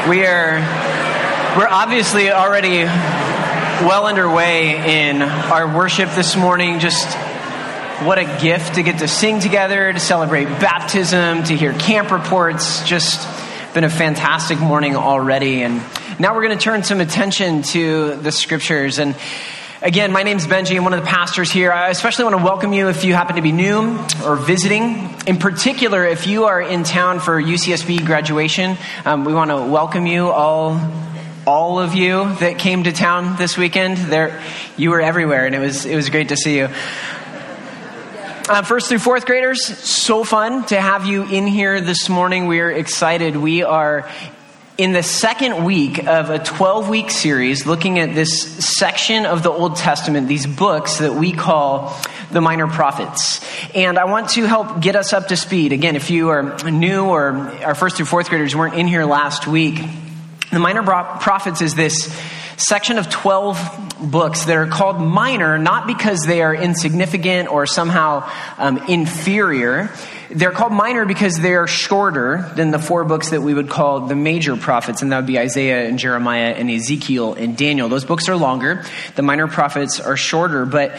We're obviously already well underway in our worship this morning. Just what a gift to get to sing together, to celebrate baptism, to hear camp reports. Just been a fantastic morning already. And now we're going to turn some attention to the scriptures. And again, my name's Benji. I'm one of the pastors here. I especially want to welcome you if you happen to be new or visiting. In particular, if you are in town for UCSB graduation, we want to welcome you all of you that came to town this weekend. You were everywhere, and it was great to see you. First through fourth graders, so fun to have you in here this morning. We're excited. We are in the second week of a 12-week series looking at this section of the Old Testament, these books that we call the Minor Prophets. And I want to help get us up to speed. Again, if you are new or our first through fourth graders weren't in here last week, the Minor Prophets is this section of 12 books that are called minor, not because they are insignificant or somehow inferior. They're called minor because they are shorter than the four books that we would call the major prophets, and that would be Isaiah and Jeremiah and Ezekiel and Daniel. Those books are longer. The minor prophets are shorter, but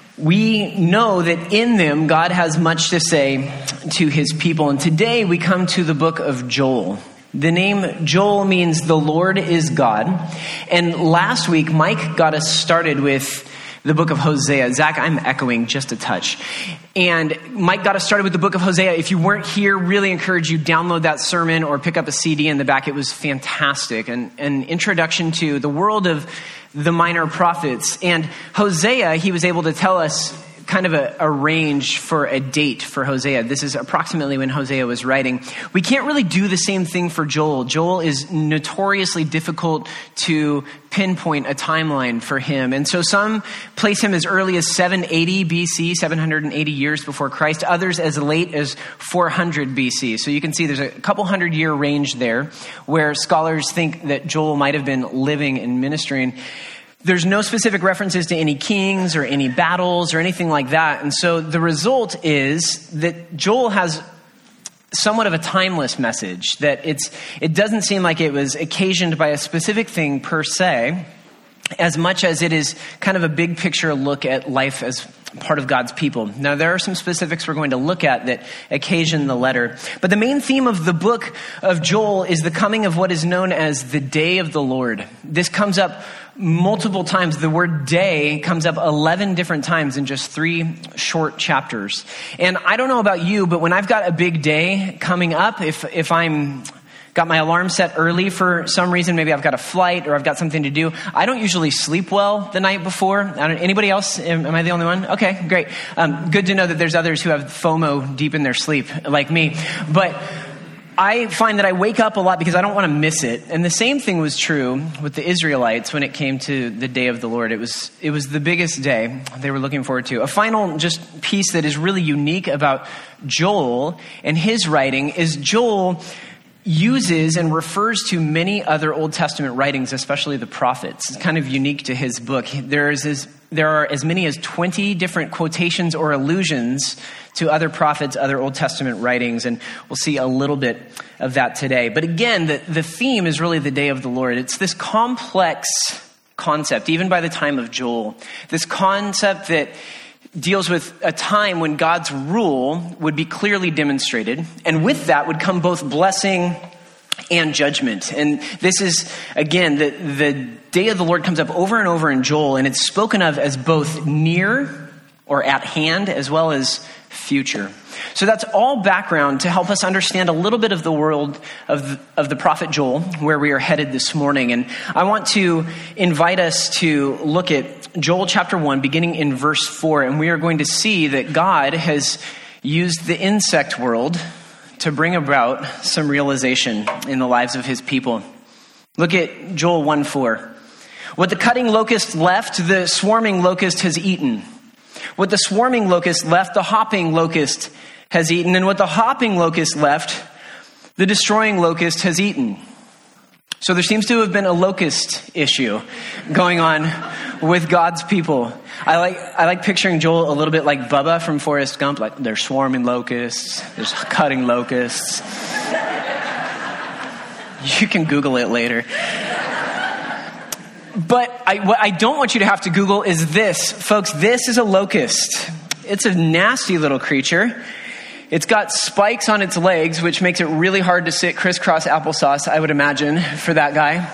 we know that in them God has much to say to his people. And today we come to the book of Joel. The name Joel means the Lord is God. And last week, Mike got us started with the book of Hosea. Zach, I'm echoing just a touch. And Mike got us started with the book of Hosea. If you weren't here, really encourage you download that sermon or pick up a CD in the back. It was fantastic. An introduction to the world of the minor prophets. And Hosea, he was able to tell us kind of a range for a date for Hosea. This is approximately when Hosea was writing. We can't really do the same thing for Joel. Joel is notoriously difficult to pinpoint a timeline for him. And so some place him as early as 780 BC, 780 years before Christ, others as late as 400 BC. So you can see there's a couple 100-year range there where scholars think that Joel might have been living and ministering. There's no specific references to any kings or any battles or anything like that. And so the result is that Joel has somewhat of a timeless message, that it doesn't seem like it was occasioned by a specific thing per se, as much as it is kind of a big picture look at life as part of God's people. Now, there are some specifics we're going to look at that occasion the letter. But the main theme of the book of Joel is the coming of what is known as the day of the Lord. This comes up multiple times. The word day comes up 11 different times in just 3 short chapters. And I don't know about you, but when I've got a big day coming up, if I'm got my alarm set early for some reason, maybe I've got a flight or I've got something to do, I don't usually sleep well the night before. Anybody else? Am I the only one? Okay, great. Good to know that there's others who have FOMO deep in their sleep, like me. But I find that I wake up a lot because I don't want to miss it. And the same thing was true with the Israelites when it came to the day of the Lord. It was the biggest day they were looking forward to. A final just piece that is really unique about Joel and his writing is Joel uses and refers to many other Old Testament writings, especially the prophets. It's kind of unique to his book. There are as many as 20 different quotations or allusions to other prophets, other Old Testament writings, and we'll see a little bit of that today. But again, the theme is really the day of the Lord. It's this complex concept, even by the time of Joel, this concept that deals with a time when God's rule would be clearly demonstrated, and with that would come both blessing and judgment. And this is, again, the day of the Lord comes up over and over in Joel, and it's spoken of as both near or at hand as well as future. So that's all background to help us understand a little bit of the world of the prophet Joel, where we are headed this morning. And I want to invite us to look at Joel chapter 1, beginning in verse 4. And we are going to see that God has used the insect world to bring about some realization in the lives of his people. Look at Joel 1:4. What the cutting locust left, the swarming locust has eaten. What the swarming locust left, the hopping locust has eaten. And what the hopping locust left, the destroying locust has eaten. So there seems to have been a locust issue going on with God's people. I like picturing Joel a little bit like Bubba from Forrest Gump. Like, there's swarming locusts, there's cutting locusts. You can Google it later. But what I don't want you to have to Google is this. Folks, this is a locust. It's a nasty little creature. It's got spikes on its legs, which makes it really hard to sit crisscross applesauce, I would imagine, for that guy.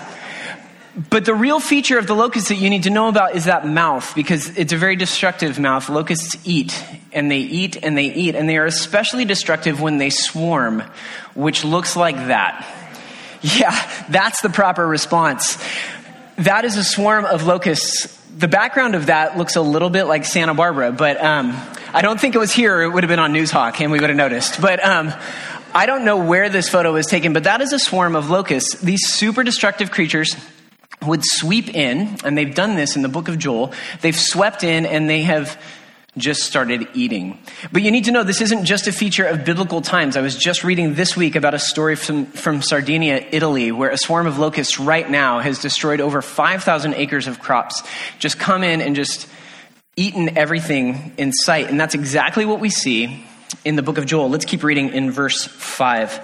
But the real feature of the locust that you need to know about is that mouth, because it's a very destructive mouth. Locusts eat, and they eat, and they eat, and they are especially destructive when they swarm, which looks like that. Yeah, that's the proper response. That is a swarm of locusts. The background of that looks a little bit like Santa Barbara, but I don't think it was here. It would have been on Newshawk, and we would have noticed. But I don't know where this photo was taken, but that is a swarm of locusts. These super destructive creatures would sweep in, and they've done this in the book of Joel. They've swept in, and they have just started eating. But you need to know this isn't just a feature of biblical times. I was just reading this week about a story from Sardinia, Italy, where a swarm of locusts right now has destroyed over 5,000 acres of crops. Just come in and just eaten everything in sight. And that's exactly what we see in the book of Joel. Let's keep reading in verse 5.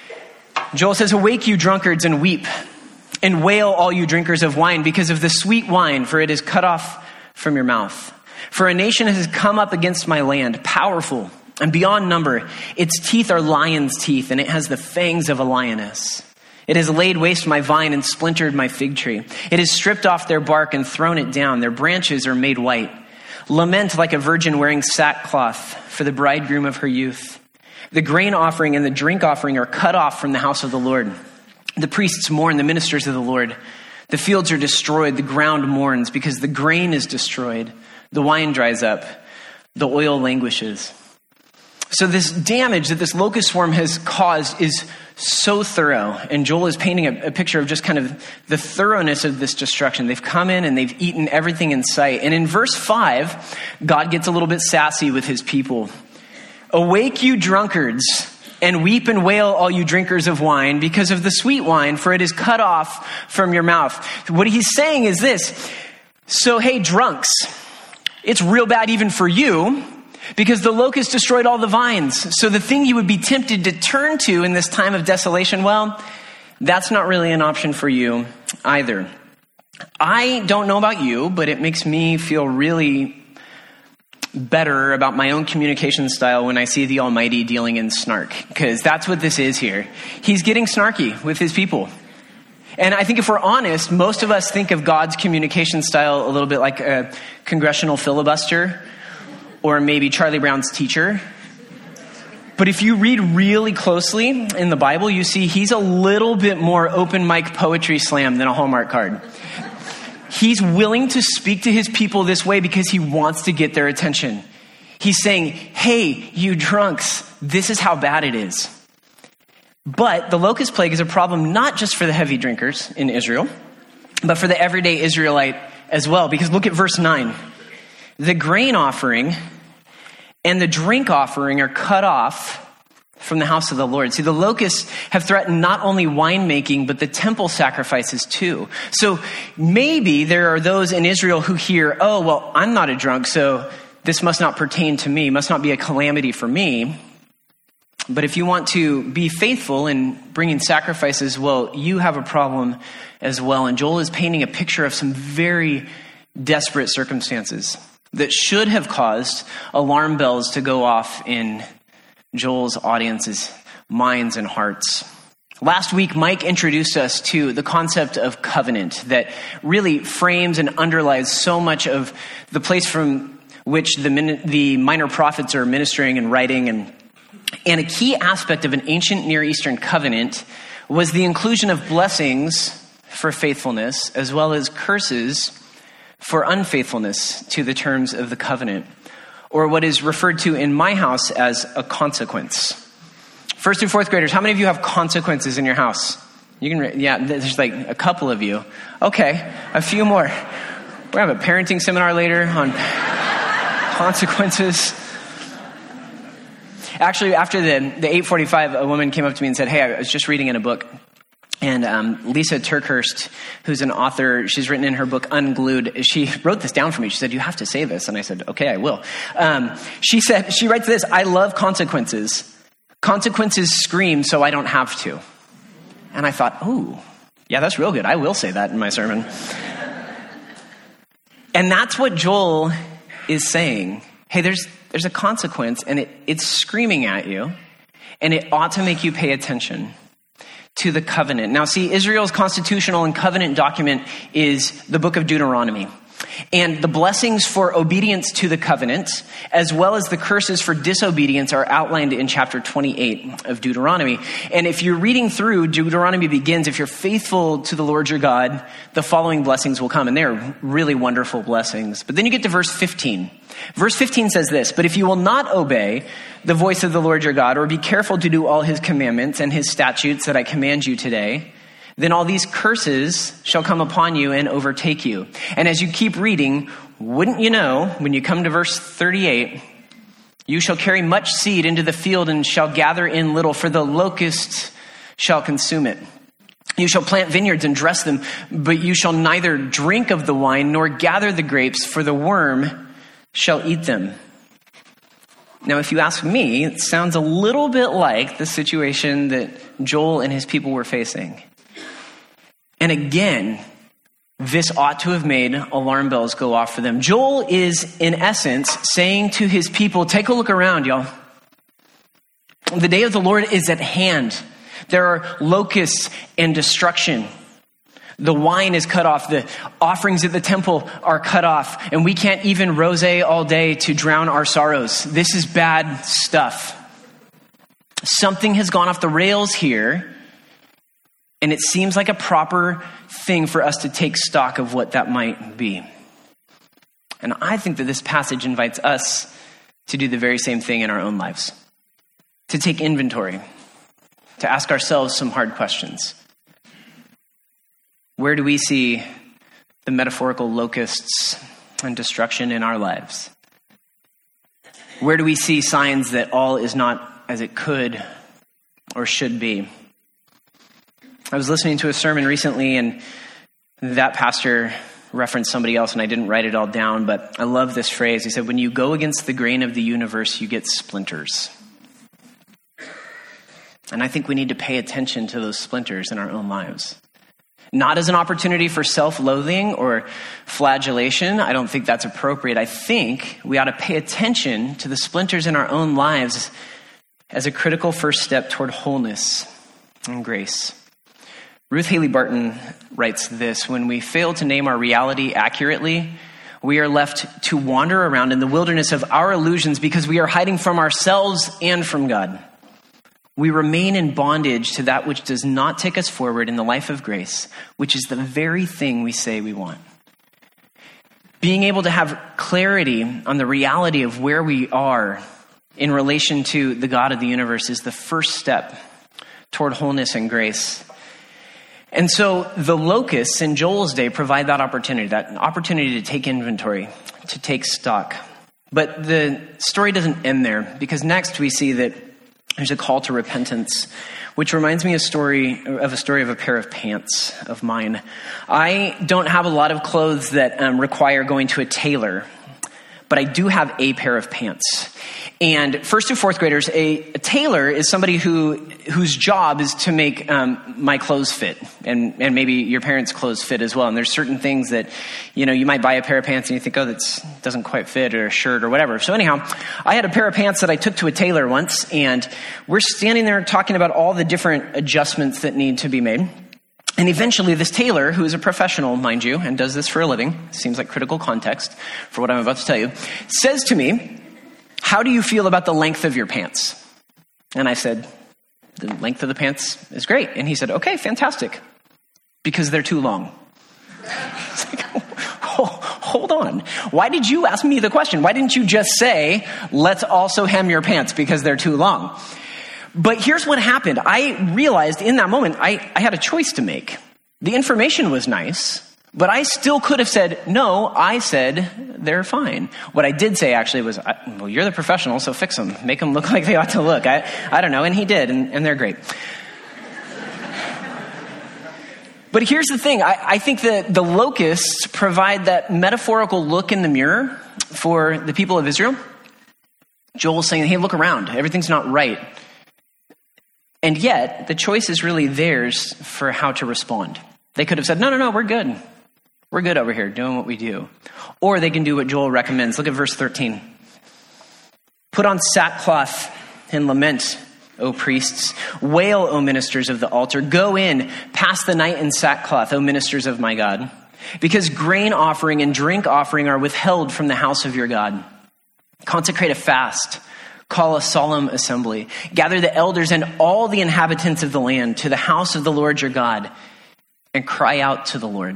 Joel says, "Awake, you drunkards, and weep, and wail, all you drinkers of wine, because of the sweet wine, for it is cut off from your mouth. For a nation has come up against my land, powerful and beyond number. Its teeth are lion's teeth, and it has the fangs of a lioness. It has laid waste my vine and splintered my fig tree. It has stripped off their bark and thrown it down. Their branches are made white. Lament like a virgin wearing sackcloth for the bridegroom of her youth. The grain offering and the drink offering are cut off from the house of the Lord. The priests mourn, the ministers of the Lord. The fields are destroyed, the ground mourns, because the grain is destroyed. The wine dries up, the oil languishes." So this damage that this locust swarm has caused is so thorough. And Joel is painting a picture of just kind of the thoroughness of this destruction. They've come in and they've eaten everything in sight. And in verse 5, God gets a little bit sassy with his people. "Awake, you drunkards, and weep and wail, all you drinkers of wine, because of the sweet wine, for it is cut off from your mouth." What he's saying is this. So, hey, drunks, it's real bad even for you, because the locust destroyed all the vines. So the thing you would be tempted to turn to in this time of desolation, well, that's not really an option for you either. I don't know about you, but it makes me feel really better about my own communication style when I see the Almighty dealing in snark, because that's what this is here. He's getting snarky with his people. And I think if we're honest, most of us think of God's communication style a little bit like a congressional filibuster or maybe Charlie Brown's teacher. But if you read really closely in the Bible, you see he's a little bit more open mic poetry slam than a Hallmark card. He's willing to speak to his people this way because he wants to get their attention. He's saying, hey, you drunks, this is how bad it is. But the locust plague is a problem not just for the heavy drinkers in Israel, but for the everyday Israelite as well. Because look at verse 9. The grain offering and the drink offering are cut off from the house of the Lord. See, the locusts have threatened not only winemaking, but the temple sacrifices too. So maybe there are those in Israel who hear, oh, well, I'm not a drunk, so this must not pertain to me, must not be a calamity for me. But if you want to be faithful in bringing sacrifices, well, you have a problem as well. And Joel is painting a picture of some very desperate circumstances that should have caused alarm bells to go off in Joel's audience's minds and hearts. Last week, Mike introduced us to the concept of covenant that really frames and underlies so much of the place from which the minor prophets are ministering and writing. And a key aspect of an ancient Near Eastern covenant was the inclusion of blessings for faithfulness as well as curses for unfaithfulness to the terms of the covenant, or what is referred to in my house as a consequence. First through fourth graders, how many of you have consequences in your house? You can, yeah, there's like a couple of you. Okay, a few more. We're going to have a parenting seminar later on consequences. Actually, after the 8:45, a woman came up to me and said, hey, I was just reading in a book. And Lisa Turkhurst, who's an author, she's written in her book, Unglued. She wrote this down for me. She said, you have to say this. And I said, okay, I will. She writes this, I love consequences. Consequences scream so I don't have to. And I thought, oh, yeah, that's real good. I will say that in my sermon. And that's what Joel is saying. Hey, there's a consequence, and it's screaming at you, and it ought to make you pay attention to the covenant. Now, see, Israel's constitutional and covenant document is the book of Deuteronomy. And the blessings for obedience to the covenant, as well as the curses for disobedience, are outlined in chapter 28 of Deuteronomy. And if you're reading through, Deuteronomy begins, if you're faithful to the Lord your God, the following blessings will come. And they're really wonderful blessings. But then you get to verse 15. Verse 15 says this, but if you will not obey the voice of the Lord your God, or be careful to do all his commandments and his statutes that I command you today, then all these curses shall come upon you and overtake you. And as you keep reading, wouldn't you know, when you come to verse 38, you shall carry much seed into the field and shall gather in little, for the locust shall consume it. You shall plant vineyards and dress them, but you shall neither drink of the wine nor gather the grapes, for the worm shall eat them. Now, if you ask me, it sounds a little bit like the situation that Joel and his people were facing. And again, this ought to have made alarm bells go off for them. Joel is, in essence, saying to his people, take a look around, y'all. The day of the Lord is at hand. There are locusts and destruction. The wine is cut off. The offerings at the temple are cut off. And we can't even rosé all day to drown our sorrows. This is bad stuff. Something has gone off the rails here. And it seems like a proper thing for us to take stock of what that might be. And I think that this passage invites us to do the very same thing in our own lives. To take inventory. To ask ourselves some hard questions. Where do we see the metaphorical locusts and destruction in our lives? Where do we see signs that all is not as it could or should be? I was listening to a sermon recently, and that pastor referenced somebody else, and I didn't write it all down, but I love this phrase. He said, when you go against the grain of the universe, you get splinters. And I think we need to pay attention to those splinters in our own lives. Not as an opportunity for self-loathing or flagellation. I don't think that's appropriate. I think we ought to pay attention to the splinters in our own lives as a critical first step toward wholeness and grace. Ruth Haley Barton writes this, when we fail to name our reality accurately, we are left to wander around in the wilderness of our illusions because we are hiding from ourselves and from God. We remain in bondage to that which does not take us forward in the life of grace, which is the very thing we say we want. Being able to have clarity on the reality of where we are in relation to the God of the universe is the first step toward wholeness and grace. And so the locusts in Joel's day provide that opportunity to take inventory, to take stock. But the story doesn't end there, because next we see that there's a call to repentance, which reminds me of a story of a pair of pants of mine. I don't have a lot of clothes that require going to a tailor, but I do have a pair of pants. And first to fourth graders, a tailor is somebody whose job is to make my clothes fit, and maybe your parents' clothes fit as well. And there's certain things that, you might buy a pair of pants and you think, oh, that doesn't quite fit, or a shirt or whatever. So anyhow, I had a pair of pants that I took to a tailor once, and we're standing there talking about all the different adjustments that need to be made. And eventually this tailor, who is a professional, mind you, and does this for a living, seems like critical context for what I'm about to tell you, says to me, how do you feel about the length of your pants? And I said, the length of the pants is great. And he said, okay, fantastic, because they're too long. It's like, hold on. Why did you ask me the question? Why didn't you just say, let's also hem your pants because they're too long? But here's what happened. I realized in that moment, I had a choice to make. The information was nice, but I still could have said, no, I said they're fine. What I did say actually was, well, you're the professional, so fix them. Make them look like they ought to look. I don't know. And he did, and they're great. But here's the thing. I think that the locusts provide that metaphorical look in the mirror for the people of Israel. Joel's saying, hey, look around. Everything's not right. And yet, the choice is really theirs for how to respond. They could have said, no, we're good. We're good over here doing what we do. Or they can do what Joel recommends. Look at verse 13. Put on sackcloth and lament, O priests. Wail, O ministers of the altar. Go in, pass the night in sackcloth, O ministers of my God. Because grain offering and drink offering are withheld from the house of your God. Consecrate a fast. Call a solemn assembly. Gather the elders and all the inhabitants of the land to the house of the Lord your God and cry out to the Lord.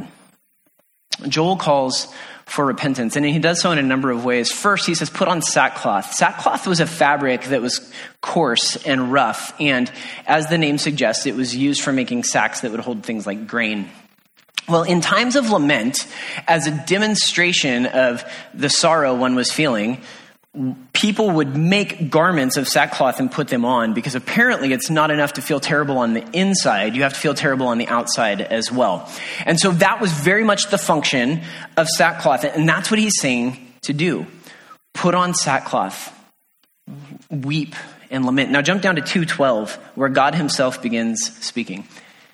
Joel calls for repentance, and he does so in a number of ways. First, he says, put on sackcloth. Sackcloth was a fabric that was coarse and rough, and as the name suggests, it was used for making sacks that would hold things like grain. Well, in times of lament, as a demonstration of the sorrow one was feeling, people would make garments of sackcloth and put them on, because apparently it's not enough to feel terrible on the inside. You have to feel terrible on the outside as well. And so that was very much the function of sackcloth. And that's what he's saying to do. Put on sackcloth, weep and lament. Now jump down to 2:12, where God himself begins speaking.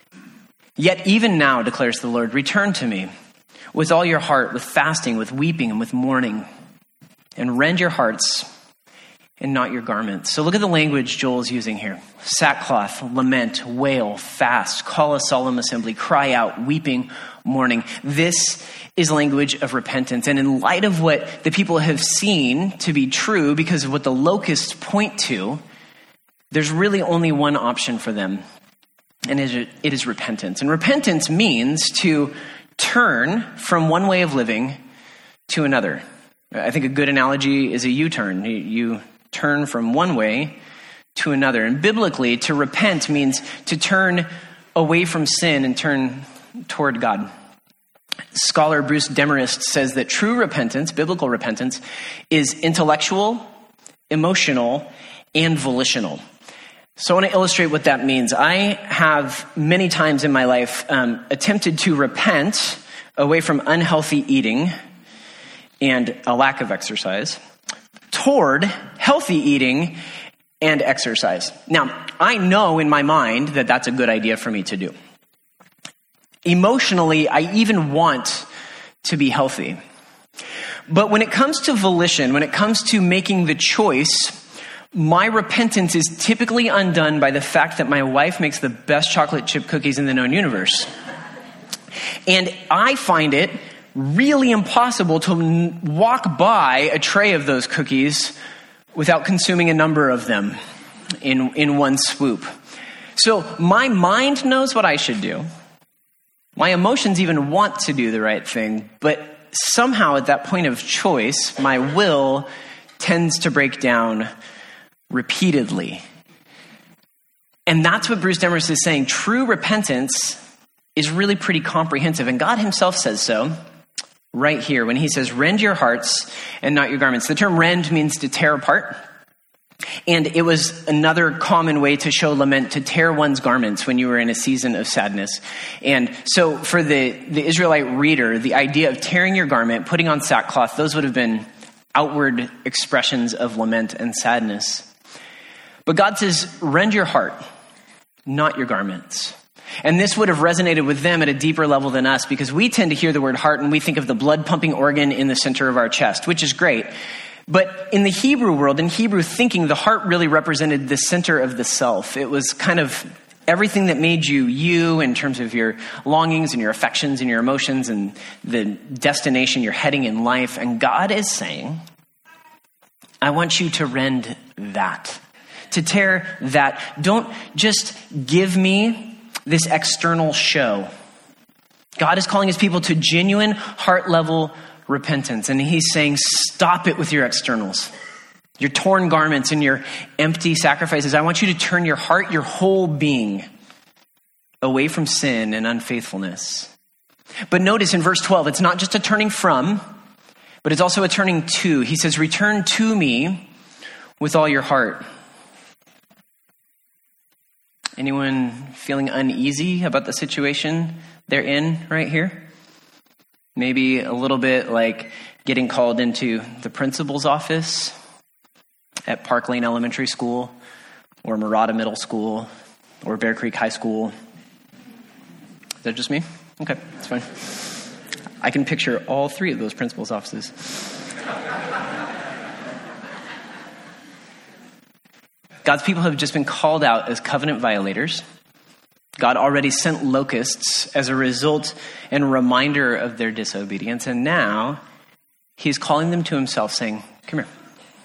Yet even now, declares the Lord, return to me with all your heart, with fasting, with weeping, and with mourning. And rend your hearts and not your garments. So look at the language Joel is using here. Sackcloth, lament, wail, fast, call a solemn assembly, cry out, weeping, mourning. This is language of repentance. And in light of what the people have seen to be true, because of what the locusts point to, there's really only one option for them. And it is repentance. And repentance means to turn from one way of living to another. I think a good analogy is a U-turn. You turn from one way to another. And biblically, to repent means to turn away from sin and turn toward God. Scholar Bruce Demarest says that true repentance, biblical repentance, is intellectual, emotional, and volitional. So I want to illustrate what that means. I have many times in my life attempted to repent away from unhealthy eating and a lack of exercise toward healthy eating and exercise. Now, I know in my mind that that's a good idea for me to do. Emotionally, I even want to be healthy. But when it comes to volition, when it comes to making the choice, my repentance is typically undone by the fact that my wife makes the best chocolate chip cookies in the known universe. And I find it really impossible to walk by a tray of those cookies without consuming a number of them in one swoop. So my mind knows what I should do. My emotions even want to do the right thing, but somehow at that point of choice, my will tends to break down repeatedly. And that's what Bruce Demarest is saying. True repentance is really pretty comprehensive, and God himself says so. Right here, when he says, rend your hearts and not your garments. The term rend means to tear apart. And it was another common way to show lament, to tear one's garments when you were in a season of sadness. And so for the Israelite reader, the idea of tearing your garment, putting on sackcloth, those would have been outward expressions of lament and sadness. But God says, rend your heart, not your garments. And this would have resonated with them at a deeper level than us, because we tend to hear the word heart and we think of the blood pumping organ in the center of our chest, which is great. But in the Hebrew world, in Hebrew thinking, the heart really represented the center of the self. It was kind of everything that made you you in terms of your longings and your affections and your emotions and the destination you're heading in life. And God is saying, I want you to rend that, to tear that. Don't just give me this external show. God is calling his people to genuine heart level repentance. And he's saying, stop it with your externals, your torn garments and your empty sacrifices. I want you to turn your heart, your whole being away from sin and unfaithfulness. But notice in verse 12, it's not just a turning from, but it's also a turning to. He says, return to me with all your heart. Anyone feeling uneasy about the situation they're in right here? Maybe a little bit like getting called into the principal's office at Park Lane Elementary School or Murata Middle School or Bear Creek High School. Is that just me? Okay, that's fine. I can picture all three of those principals' offices. God's people have just been called out as covenant violators. God already sent locusts as a result and a reminder of their disobedience. And now he's calling them to himself saying, come here.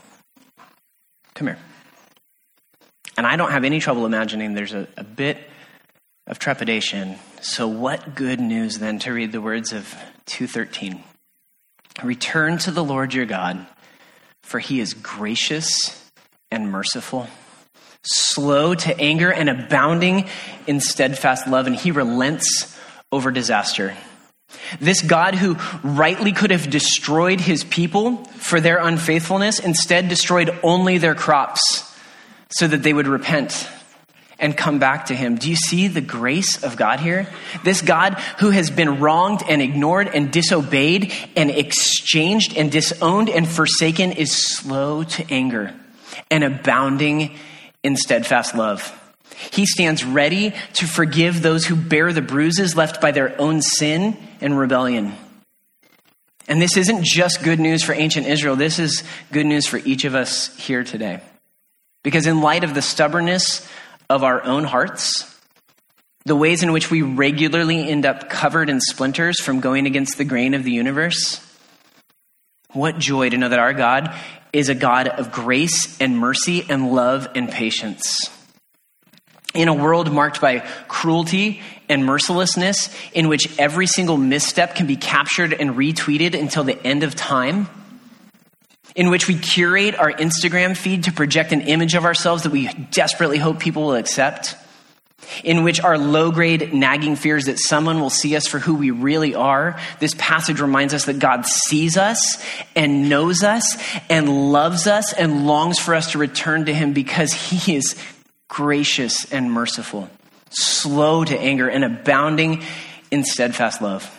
Come here. And I don't have any trouble imagining there's a bit of trepidation. So what good news then to read the words of 2:13. Return to the Lord your God, for he is gracious and merciful, slow to anger and abounding in steadfast love, and he relents over disaster. This God who rightly could have destroyed his people for their unfaithfulness, instead destroyed only their crops so that they would repent and come back to him. Do you see the grace of God here? This God who has been wronged and ignored and disobeyed and exchanged and disowned and forsaken is slow to anger and abounding in steadfast love. He stands ready to forgive those who bear the bruises left by their own sin and rebellion. And this isn't just good news for ancient Israel. This is good news for each of us here today. Because in light of the stubbornness of our own hearts, the ways in which we regularly end up covered in splinters from going against the grain of the universe, what joy to know that our God is a God of grace and mercy and love and patience. In a world marked by cruelty and mercilessness, in which every single misstep can be captured and retweeted until the end of time, in which we curate our Instagram feed to project an image of ourselves that we desperately hope people will accept, in which our low-grade nagging fears that someone will see us for who we really are, this passage reminds us that God sees us and knows us and loves us and longs for us to return to him because he is gracious and merciful, slow to anger and abounding in steadfast love.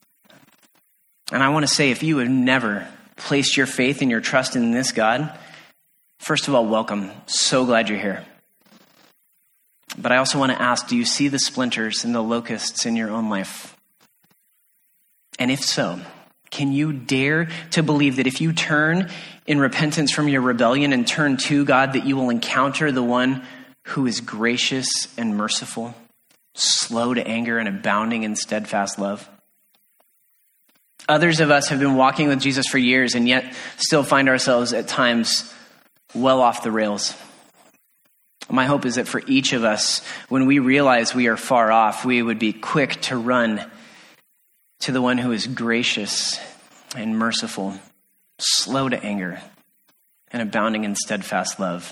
And I want to say, if you have never placed your faith and your trust in this God, first of all, welcome. So glad you're here. But I also want to ask, do you see the splinters and the locusts in your own life? And if so, can you dare to believe that if you turn in repentance from your rebellion and turn to God, that you will encounter the one who is gracious and merciful, slow to anger and abounding in steadfast love? Others of us have been walking with Jesus for years and yet still find ourselves at times well off the rails. My hope is that for each of us, when we realize we are far off, we would be quick to run to the one who is gracious and merciful, slow to anger, and abounding in steadfast love.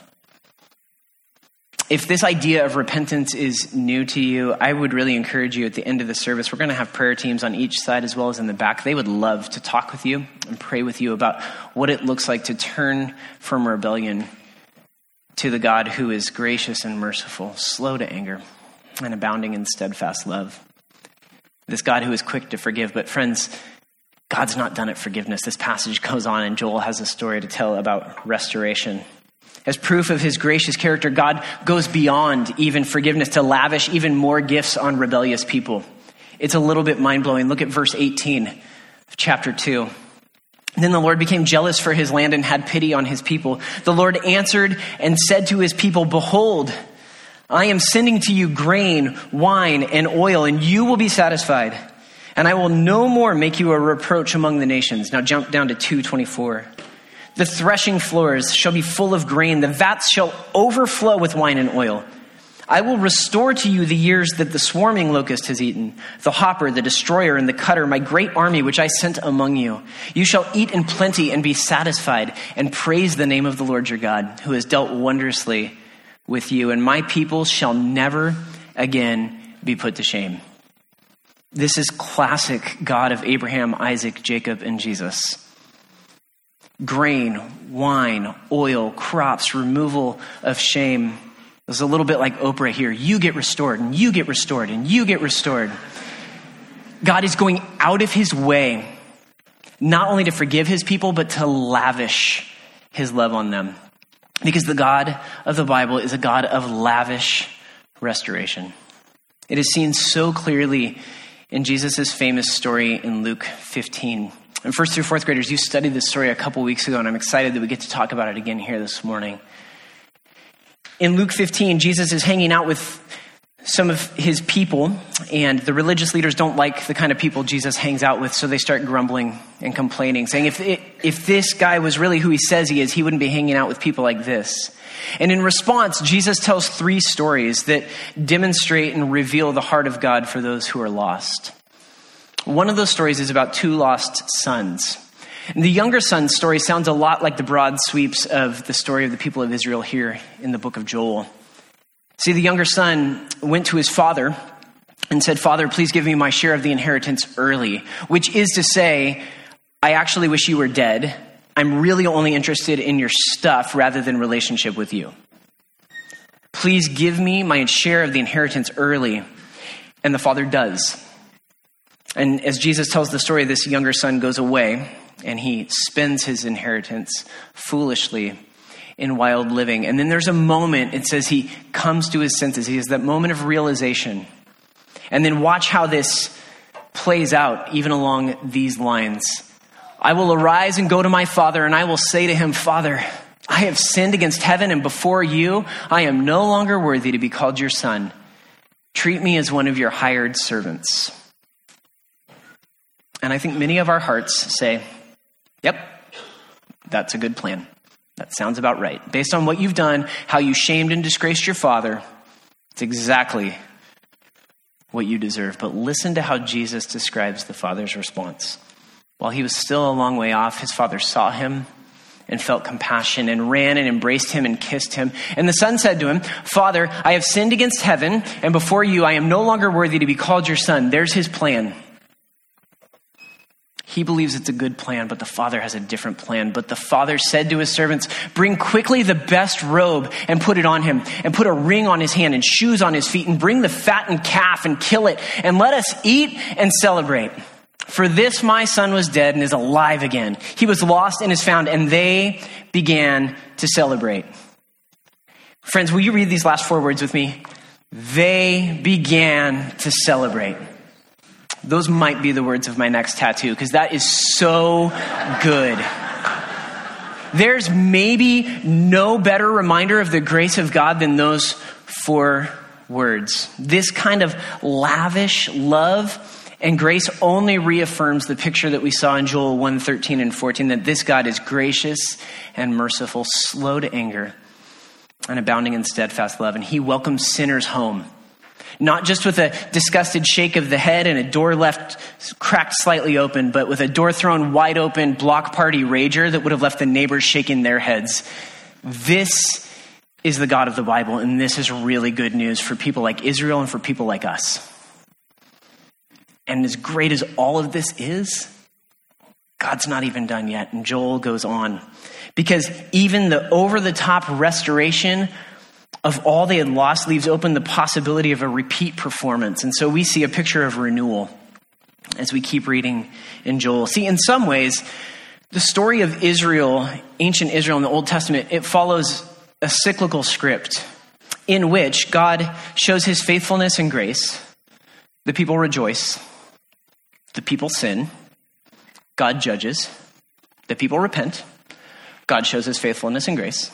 If this idea of repentance is new to you, I would really encourage you at the end of the service, we're going to have prayer teams on each side as well as in the back. They would love to talk with you and pray with you about what it looks like to turn from rebellion to the God who is gracious and merciful, slow to anger, and abounding in steadfast love. This God who is quick to forgive. But friends, God's not done at forgiveness. This passage goes on and Joel has a story to tell about restoration. As proof of his gracious character, God goes beyond even forgiveness to lavish even more gifts on rebellious people. It's a little bit mind-blowing. Look at verse 18 of chapter 2. Then the Lord became jealous for his land and had pity on his people. The Lord answered and said to his people, "Behold, I am sending to you grain, wine, and oil, and you will be satisfied. And I will no more make you a reproach among the nations." Now jump down to 2:24. The threshing floors shall be full of grain. The vats shall overflow with wine and oil. I will restore to you the years that the swarming locust has eaten, the hopper, the destroyer, and the cutter, my great army which I sent among you. You shall eat in plenty and be satisfied, and praise the name of the Lord your God, who has dealt wondrously with you. And my people shall never again be put to shame. This is classic God of Abraham, Isaac, Jacob, and Jesus. Grain, wine, oil, crops, removal of shame. It's a little bit like Oprah here. You get restored, and you get restored, and you get restored. God is going out of his way, not only to forgive his people, but to lavish his love on them. Because the God of the Bible is a God of lavish restoration. It is seen so clearly in Jesus' famous story in Luke 15. And first through fourth graders, you studied this story a couple weeks ago, and I'm excited that we get to talk about it again here this morning. In Luke 15, Jesus is hanging out with some of his people, and the religious leaders don't like the kind of people Jesus hangs out with, so they start grumbling and complaining, saying if this guy was really who he says he is, he wouldn't be hanging out with people like this. And in response, Jesus tells 3 stories that demonstrate and reveal the heart of God for those who are lost. One of those stories is about 2 lost sons. And the younger son's story sounds a lot like the broad sweeps of the story of the people of Israel here in the book of Joel. See, the younger son went to his father and said, "Father, please give me my share of the inheritance early," which is to say, I actually wish you were dead. I'm really only interested in your stuff rather than relationship with you. Please give me my share of the inheritance early. And the father does. And as Jesus tells the story, this younger son goes away and he spends his inheritance foolishly in wild living. And then there's a moment, it says he comes to his senses. He has that moment of realization. And then watch how this plays out even along these lines. I will arise and go to my father, and I will say to him, Father, I have sinned against heaven and before you. I am no longer worthy to be called your son. Treat me as one of your hired servants. And I think many of our hearts say, yep, that's a good plan. That sounds about right. Based on what you've done, how you shamed and disgraced your father, it's exactly what you deserve. But listen to how Jesus describes the father's response. While he was still a long way off, his father saw him and felt compassion and ran and embraced him and kissed him. And the son said to him, Father, I have sinned against heaven, and before you I am no longer worthy to be called your son. There's his plan. He believes it's a good plan, but the father has a different plan. But the father said to his servants, bring quickly the best robe and put it on him, and put a ring on his hand and shoes on his feet, and bring the fattened calf and kill it, and let us eat and celebrate. For this my son was dead and is alive again. He was lost and is found, and they began to celebrate. Friends, will you read these last 4 words with me? They began to celebrate. Those might be the words of my next tattoo, because that is so good. There's maybe no better reminder of the grace of God than those 4 words. This kind of lavish love and grace only reaffirms the picture that we saw in Joel 1:13 and 14, that this God is gracious and merciful, slow to anger, and abounding in steadfast love. And he welcomes sinners home. Not just with a disgusted shake of the head and a door left cracked slightly open, but with a door thrown wide open block party rager that would have left the neighbors shaking their heads. This is the God of the Bible, and this is really good news for people like Israel and for people like us. And as great as all of this is, God's not even done yet. And Joel goes on. Because even the over-the-top restoration of all they had lost leaves open the possibility of a repeat performance. And so we see a picture of renewal as we keep reading in Joel. See, in some ways, the story of Israel, ancient Israel in the Old Testament, it follows a cyclical script in which God shows his faithfulness and grace. The people rejoice. The people sin. God judges. The people repent. God shows his faithfulness and grace.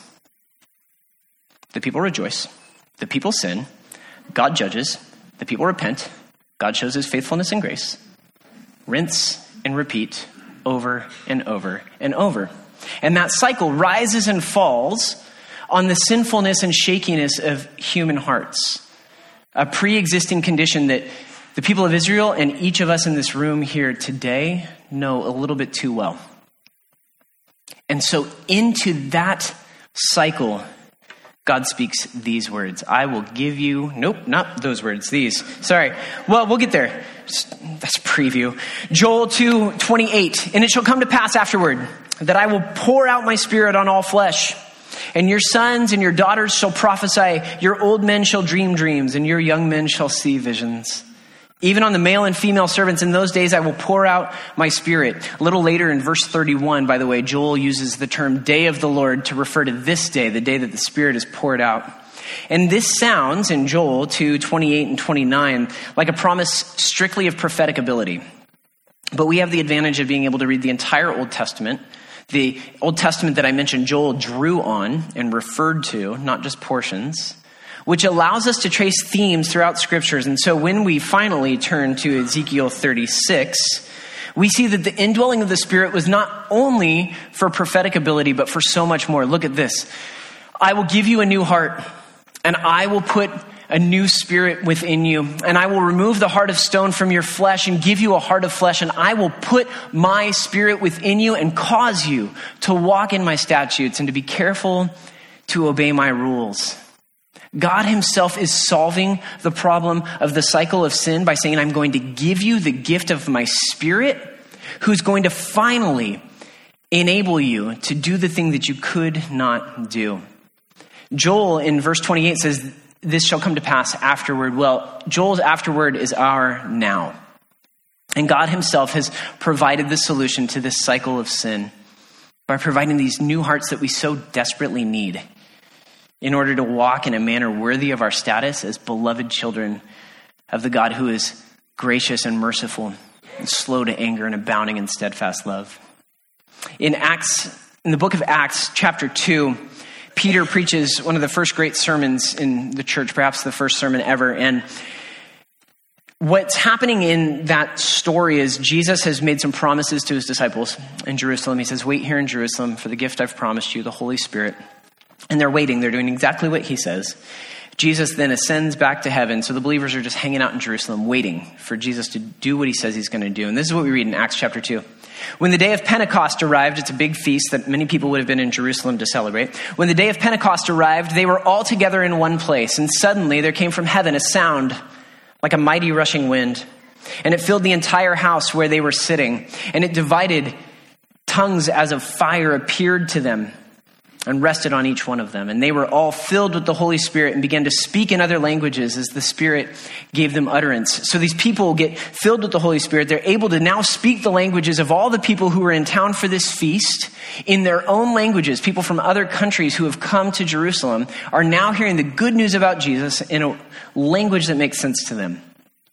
The people rejoice. The people sin. God judges. The people repent. God shows his faithfulness and grace. Rinse and repeat over and over and over. And that cycle rises and falls on the sinfulness and shakiness of human hearts. A pre-existing condition that the people of Israel and each of us in this room here today know a little bit too well. And so into that cycle, God speaks these words. I will give you, nope, not those words, these. Sorry. Well, we'll get there. That's a preview. Joel 2:28. And it shall come to pass afterward that I will pour out my spirit on all flesh. And your sons and your daughters shall prophesy. Your old men shall dream dreams, and your young men shall see visions. Even on the male and female servants in those days, I will pour out my spirit. A little later in verse 31, by the way, Joel uses the term day of the Lord to refer to this day, the day that the Spirit is poured out. And this sounds in Joel 2:28 and 29 like a promise strictly of prophetic ability. But we have the advantage of being able to read the entire Old Testament. The Old Testament that I mentioned Joel drew on and referred to, not just portions, which allows us to trace themes throughout scriptures. And so when we finally turn to Ezekiel 36, we see that the indwelling of the Spirit was not only for prophetic ability, but for so much more. Look at this. I will give you a new heart, and I will put a new spirit within you, and I will remove the heart of stone from your flesh and give you a heart of flesh, and I will put my spirit within you and cause you to walk in my statutes and to be careful to obey my rules. God himself is solving the problem of the cycle of sin by saying, I'm going to give you the gift of my Spirit, who's going to finally enable you to do the thing that you could not do. Joel in verse 28 says, this shall come to pass afterward. Well, Joel's afterward is our now. And God himself has provided the solution to this cycle of sin by providing these new hearts that we so desperately need in order to walk in a manner worthy of our status as beloved children of the God who is gracious and merciful and slow to anger and abounding in steadfast love. In the book of Acts, chapter 2, Peter preaches one of the first great sermons in the church, perhaps the first sermon ever. And what's happening in that story is Jesus has made some promises to his disciples in Jerusalem. He says, wait here in Jerusalem for the gift I've promised you, the Holy Spirit. And they're waiting. They're doing exactly what he says. Jesus then ascends back to heaven. So the believers are just hanging out in Jerusalem waiting for Jesus to do what he says he's going to do. And this is what we read in Acts chapter 2. When the day of Pentecost arrived, it's a big feast that many people would have been in Jerusalem to celebrate. When the day of Pentecost arrived, they were all together in one place. And suddenly there came from heaven a sound like a mighty rushing wind. And it filled the entire house where they were sitting. And it divided. Tongues as of fire appeared to them and rested on each one of them. And they were all filled with the Holy Spirit and began to speak in other languages as the Spirit gave them utterance. So these people get filled with the Holy Spirit. They're able to now speak the languages of all the people who were in town for this feast in their own languages. People from other countries who have come to Jerusalem are now hearing the good news about Jesus in a language that makes sense to them.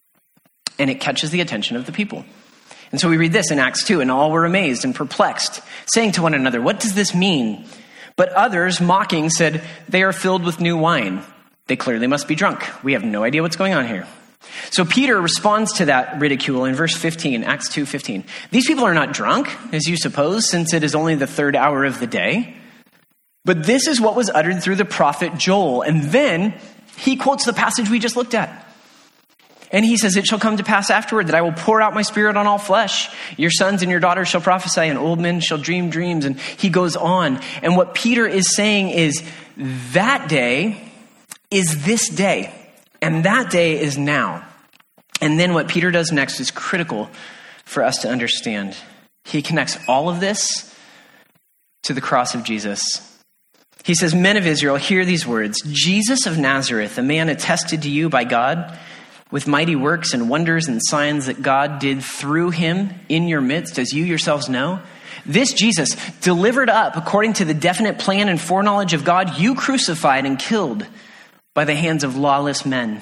And it catches the attention of the people. And so we read this in Acts 2, and all were amazed and perplexed, saying to one another, what does this mean? But others, mocking, said, they are filled with new wine. They clearly must be drunk. We have no idea what's going on here. So Peter responds to that ridicule in verse 15, Acts 2:15. These people are not drunk, as you suppose, since it is only the third hour of the day. But this is what was uttered through the prophet Joel. And then he quotes the passage we just looked at. And he says, it shall come to pass afterward that I will pour out my spirit on all flesh. Your sons and your daughters shall prophesy, and old men shall dream dreams. And he goes on. And what Peter is saying is that day is this day. And that day is now. And then what Peter does next is critical for us to understand. He connects all of this to the cross of Jesus. He says, men of Israel, hear these words. Jesus of Nazareth, a man attested to you by God, with mighty works and wonders and signs that God did through him in your midst, as you yourselves know. This Jesus, delivered up according to the definite plan and foreknowledge of God, you crucified and killed by the hands of lawless men.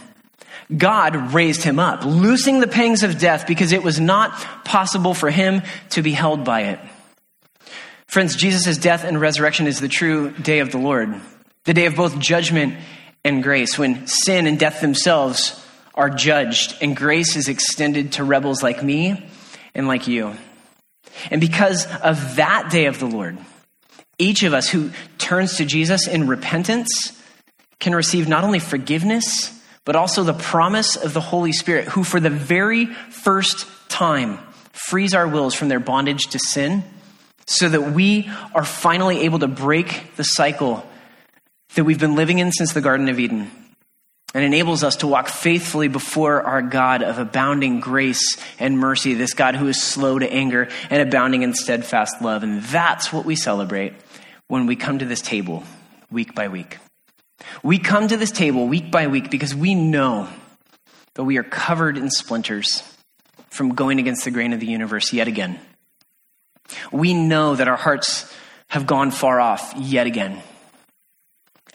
God raised him up, loosing the pangs of death because it was not possible for him to be held by it. Friends, Jesus' death and resurrection is the true day of the Lord, the day of both judgment and grace, when sin and death themselves are judged, and grace is extended to rebels like me and like you. And because of that day of the Lord, each of us who turns to Jesus in repentance can receive not only forgiveness, but also the promise of the Holy Spirit, who for the very first time frees our wills from their bondage to sin, so that we are finally able to break the cycle that we've been living in since the Garden of Eden, and enables us to walk faithfully before our God of abounding grace and mercy, this God who is slow to anger and abounding in steadfast love. And that's what we celebrate when we come to this table week by week. We come to this table week by week because we know that we are covered in splinters from going against the grain of the universe yet again. We know that our hearts have gone far off yet again.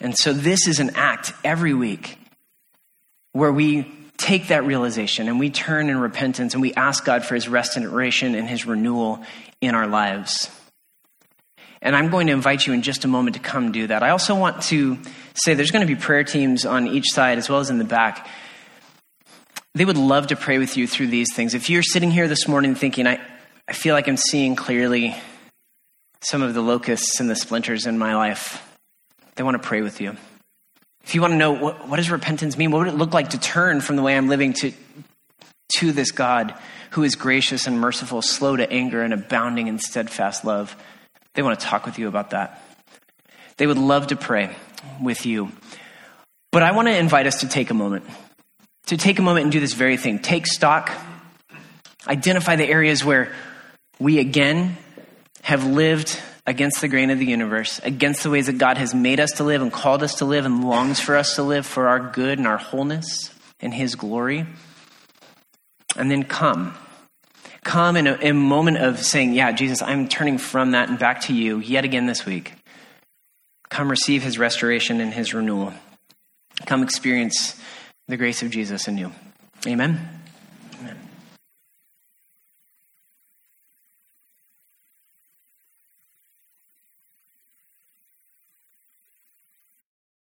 And so this is an act every week where we take that realization and we turn in repentance and we ask God for his restoration and his renewal in our lives. And I'm going to invite you in just a moment to come do that. I also want to say there's going to be prayer teams on each side as well as in the back. They would love to pray with you through these things. If you're sitting here this morning thinking, I feel like I'm seeing clearly some of the locusts and the splinters in my life, they want to pray with you. If you want to know what does repentance mean, what would it look like to turn from the way I'm living to this God who is gracious and merciful, slow to anger and abounding in steadfast love, they want to talk with you about that. They would love to pray with you. But I want to invite us to take a moment and do this very thing. Take stock, identify the areas where we again have lived against the grain of the universe, against the ways that God has made us to live and called us to live and longs for us to live for our good and our wholeness and his glory. And then come in a moment of saying, yeah, Jesus, I'm turning from that and back to you yet again this week. Come receive his restoration and his renewal. Come experience the grace of Jesus anew. Amen.